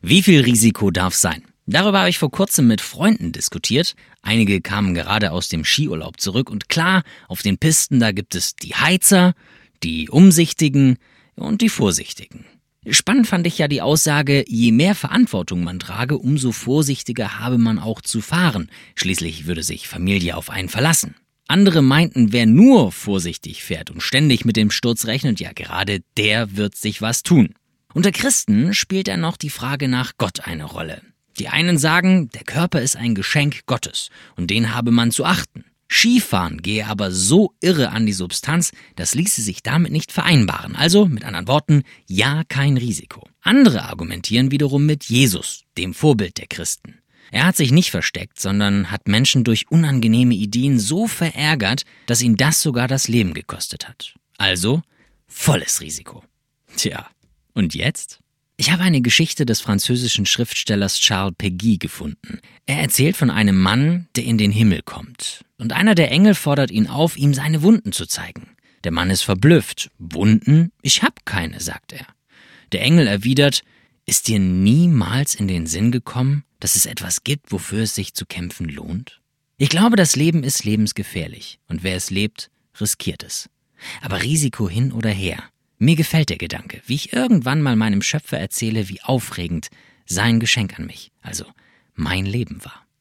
Wie viel Risiko darf sein? Darüber habe ich vor kurzem mit Freunden diskutiert. Einige kamen gerade aus dem Skiurlaub zurück und klar, auf den Pisten, da gibt es die Heizer, die Umsichtigen und die Vorsichtigen. Spannend fand ich ja die Aussage, je mehr Verantwortung man trage, umso vorsichtiger habe man auch zu fahren. Schließlich würde sich Familie auf einen verlassen. Andere meinten, wer nur vorsichtig fährt und ständig mit dem Sturz rechnet, ja gerade der wird sich was tun. Unter Christen spielt dann noch die Frage nach Gott eine Rolle. Die einen sagen, der Körper ist ein Geschenk Gottes und den habe man zu achten. Skifahren gehe aber so irre an die Substanz, das ließe sich damit nicht vereinbaren. Also, mit anderen Worten, ja, kein Risiko. Andere argumentieren wiederum mit Jesus, dem Vorbild der Christen. Er hat sich nicht versteckt, sondern hat Menschen durch unangenehme Ideen so verärgert, dass ihn das sogar das Leben gekostet hat. Also, volles Risiko. Tja, und jetzt? Ich habe eine Geschichte des französischen Schriftstellers Charles Péguy gefunden. Er erzählt von einem Mann, der in den Himmel kommt. Und einer der Engel fordert ihn auf, ihm seine Wunden zu zeigen. Der Mann ist verblüfft. Wunden? Ich hab keine, sagt er. Der Engel erwidert, ist dir niemals in den Sinn gekommen, dass es etwas gibt, wofür es sich zu kämpfen lohnt? Ich glaube, das Leben ist lebensgefährlich. Und wer es lebt, riskiert es. Aber Risiko hin oder her. Mir gefällt der Gedanke, wie ich irgendwann mal meinem Schöpfer erzähle, wie aufregend sein Geschenk an mich, also mein Leben war.